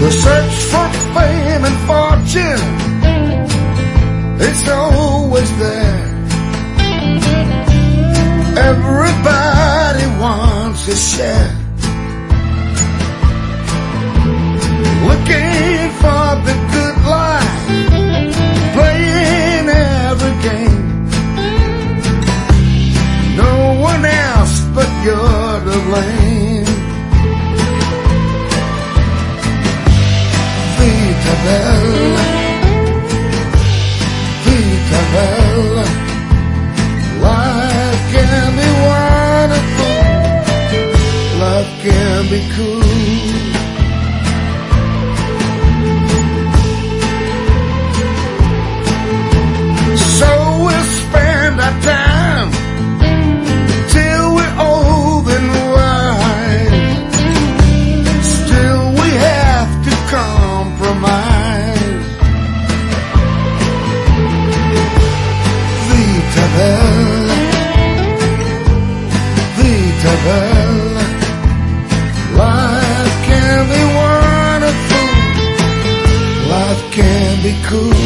The search for fame and fortune, it's always there. Everybody wants a share. Looking for the good life, playing every game. No one else but you're to blame. Vita bella, vita bella, life can be wonderful, life can be cool. So we'll spend our time till we're old and wise. Still we have to compromise. Vita bella, vita bella, life can be wonderful, life can be cool.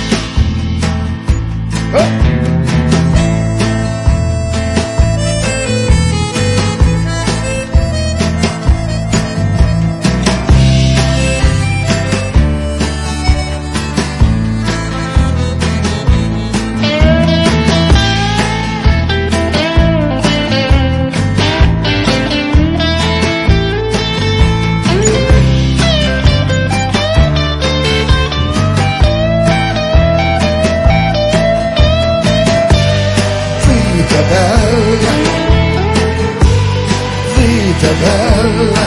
Vita bella,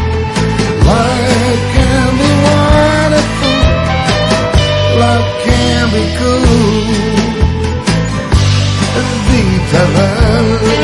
life can be wonderful, life can be cool. Vita bella.